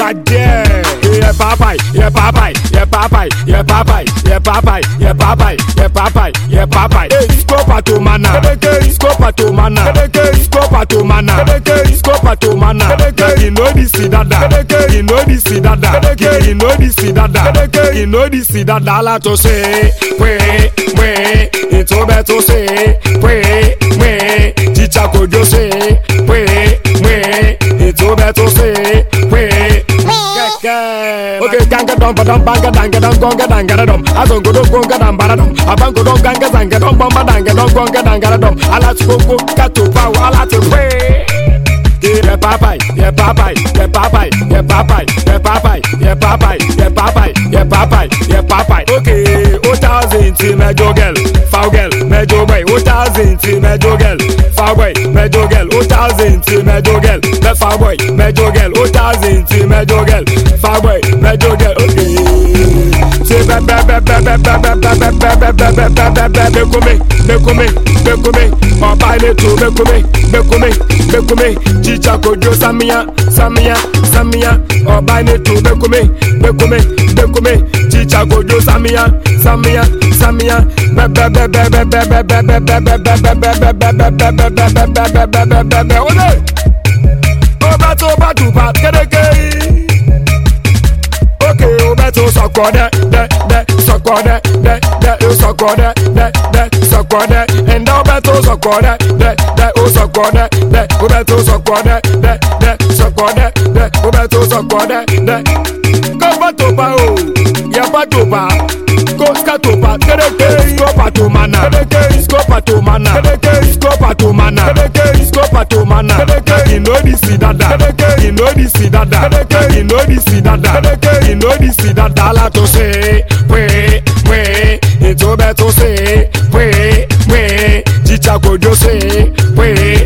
bàjẹ́. Yẹ papai, yẹ papai, yẹ papai, yẹ papai, yẹ papai, yẹ papai, yẹ papai, yẹ papai. Scopa to mana, scopa to mana, scopa to mana, scopa to mana. You know this dada, you know this dada, you know this dada, you know this dada. La to say, we, it's over to say, we, teacher could you say, we, it's over to say, we. Okay, ganga dum badam banga danga dum gonga danga dum. Azon go gonga dum badam. Aban go ganga zanga dum bamba danga dum gonga danga dum. Ala go kato power ala to pray. Ye papai, ye papai, ye papai, ye papai, ye papai, ye papai, ye papai, ye papai, ye papai. Okay, 1000 ti mejo girl, foul girl, mejo boy. 1000 ti mejo girl, foul boy, mejo girl. 1000 ti mejo girl, the foul boy, mejo girl. 1000 ti mejo girl, foul boy, mejo girl. Okay, say be come, oh buy me too, be come. Chicha kojo samia, oh buy me too, be come. Chicha kojo samia, Oba kedeke. Okay, oba to sokode, sokode, sokode, and oba to sokode, sokode, oba to sokode, sokode, oba to sokode, go to pa o, ya pa to pa. Scopa to mana, scopa to mana, scopa to mana, scopa to mana. You know this dada, you know this dada, you know this dada, you know this dada. La to say, we, it's over to say, we, chicha kojo say, we.